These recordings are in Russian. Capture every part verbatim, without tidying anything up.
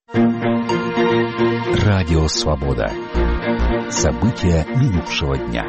Радио «Свобода». События минувшего дня.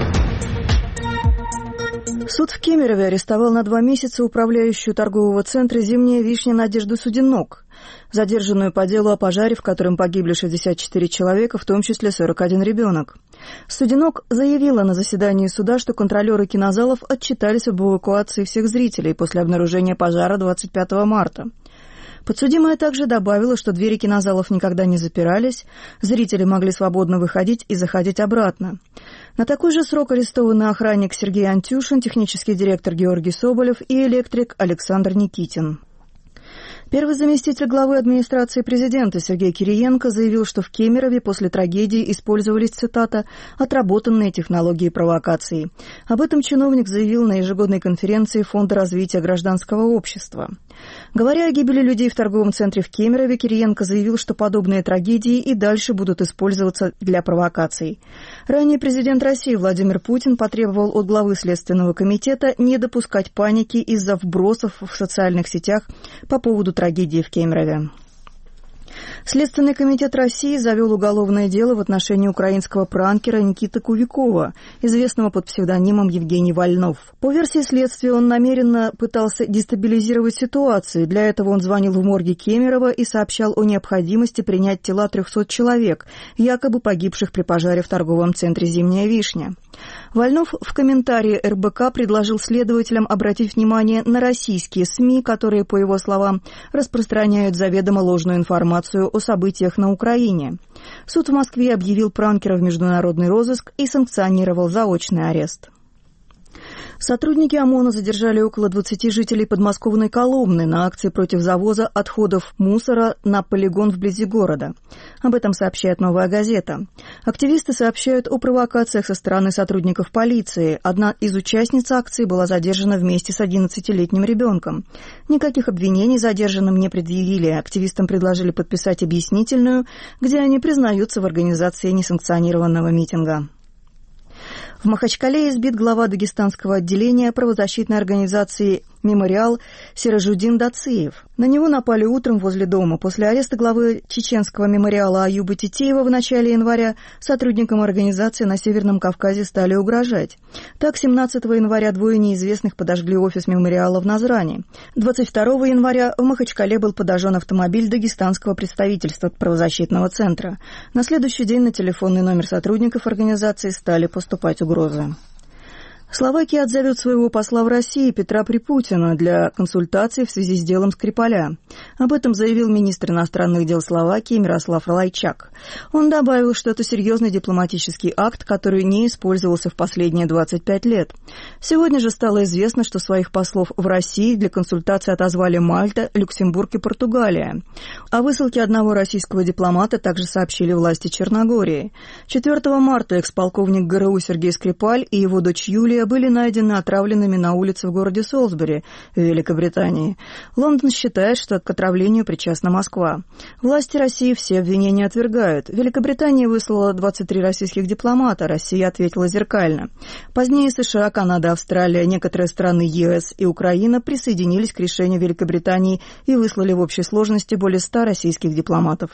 Суд в Кемерове арестовал на два месяца управляющую торгового центра «Зимняя вишня» Надежду Судинок, задержанную по делу о пожаре, в котором погибли шестьдесят четыре человека, в том числе сорок один ребенок. Судинок заявила на заседании суда, что контролеры кинозалов отчитались об эвакуации всех зрителей после обнаружения пожара двадцать пятого марта. Подсудимая также добавила, что двери кинозалов никогда не запирались, зрители могли свободно выходить и заходить обратно. На такой же срок арестованы охранник Сергей Антюшин, технический директор Георгий Соболев и электрик Александр Никитин. Первый заместитель главы администрации президента Сергей Кириенко заявил, что в Кемерове после трагедии использовались, цитата, «отработанные технологии провокаций». Об этом чиновник заявил на ежегодной конференции Фонда развития гражданского общества. Говоря о гибели людей в торговом центре в Кемерове, Кириенко заявил, что подобные трагедии и дальше будут использоваться для провокаций. Ранее президент России Владимир Путин потребовал от главы Следственного комитета не допускать паники из-за вбросов в социальных сетях по поводу трагедии в Кемерове. Следственный комитет России завел уголовное дело в отношении украинского пранкера Никиты Кувикова, известного под псевдонимом Евгений Вольнов. По версии следствия, он намеренно пытался дестабилизировать ситуацию. Для этого он звонил в морги Кемерово и сообщал о необходимости принять тела трехсот человек, якобы погибших при пожаре в торговом центре «Зимняя вишня». Вольнов в комментарии эр бэ ка предложил следователям обратить внимание на российские СМИ, которые, по его словам, распространяют заведомо ложную информацию о событиях на Украине. Суд в Москве объявил пранкера в международный розыск и санкционировал заочный арест. Сотрудники ОМОНа задержали около двадцати жителей подмосковной Коломны на акции против завоза отходов мусора на полигон вблизи города. Об этом сообщает «Новая газета». Активисты сообщают о провокациях со стороны сотрудников полиции. Одна из участниц акции была задержана вместе с одиннадцатилетним ребенком. Никаких обвинений задержанным не предъявили. Активистам предложили подписать объяснительную, где они признаются в организации несанкционированного митинга. В Махачкале избит глава дагестанского отделения правозащитной организации «Мемориал» Сиражудин Дациев. На него напали утром возле дома. После ареста главы чеченского мемориала Аюба Титеева в начале января сотрудникам организации на Северном Кавказе стали угрожать. Так, семнадцатого января двое неизвестных подожгли офис мемориала в Назране. двадцать второго января в Махачкале был подожжен автомобиль дагестанского представительства правозащитного центра. На следующий день на телефонный номер сотрудников организации стали поступать угрозы. Словакия отзовет своего посла в России Петра Припутина для консультаций в связи с делом Скрипаля. Об этом заявил министр иностранных дел Словакии Мирослав Лайчак. Он добавил, что это серьезный дипломатический акт, который не использовался в последние двадцать пять лет. Сегодня же стало известно, что своих послов в России для консультаций отозвали Мальта, Люксембург и Португалия. О высылке одного российского дипломата также сообщили власти Черногории. четвёртого марта экс-полковник гэ эр у Сергей Скрипаль и его дочь Юлия были найдены отравленными на улице в городе Солсбери, в Великобритании. Лондон считает, что к отравлению причастна Москва. Власти России все обвинения отвергают. Великобритания выслала двадцать три российских дипломата, Россия ответила зеркально. Позднее США, Канада, Австралия, некоторые страны е эс и Украина присоединились к решению Великобритании и выслали в общей сложности более ста российских дипломатов.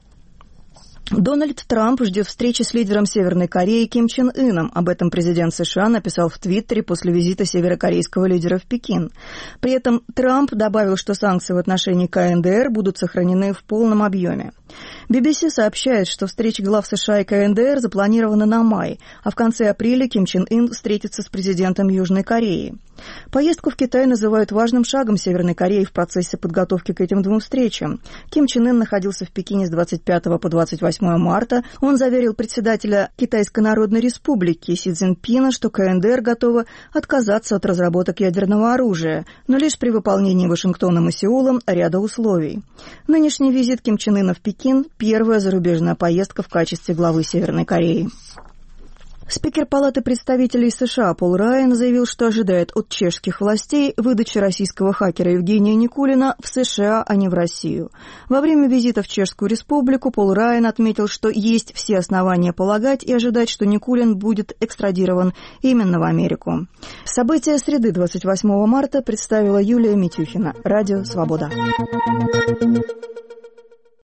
Дональд Трамп ждет встречи с лидером Северной Кореи Ким Чен Ыном. Об этом президент США написал в Твиттере после визита северокорейского лидера в Пекин. При этом Трамп добавил, что санкции в отношении ка эн дэ эр будут сохранены в полном объеме. би би си сообщает, что встреча глав США и ка эн дэ эр запланирована на май, а в конце апреля Ким Чен Ын встретится с президентом Южной Кореи. Поездку в Китай называют важным шагом Северной Кореи в процессе подготовки к этим двум встречам. Ким Чен Ын находился в Пекине с двадцать пятого по двадцать восьмое марта. Он заверил председателя Китайской Народной Республики Си Цзиньпина, что ка эн дэ эр готова отказаться от разработок ядерного оружия, но лишь при выполнении Вашингтоном и Сеулом ряда условий. Нынешний визит Ким Чен Ына в Пекин – первая зарубежная поездка в качестве главы Северной Кореи. Спикер Палаты представителей США Пол Райан заявил, что ожидает от чешских властей выдачи российского хакера Евгения Никулина в США, а не в Россию. Во время визита в Чешскую Республику Пол Райан отметил, что есть все основания полагать и ожидать, что Никулин будет экстрадирован именно в Америку. События среды двадцать восьмого марта представила Юлия Митюхина. Радио «Свобода».